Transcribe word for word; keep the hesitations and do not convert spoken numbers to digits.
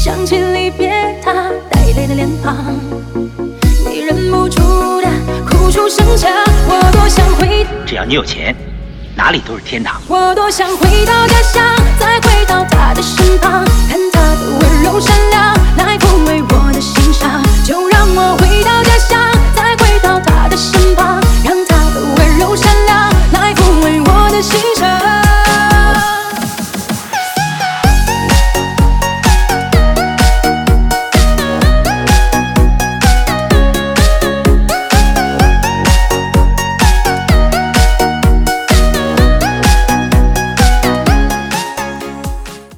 想起离别他带泪的脸庞，你忍不住的哭出声响。我多想回， 只要你有钱，哪里都是天堂。 我多想回到家乡，再回到他的身旁，看他的温柔善良来抚慰我的心伤。就让我回到家乡。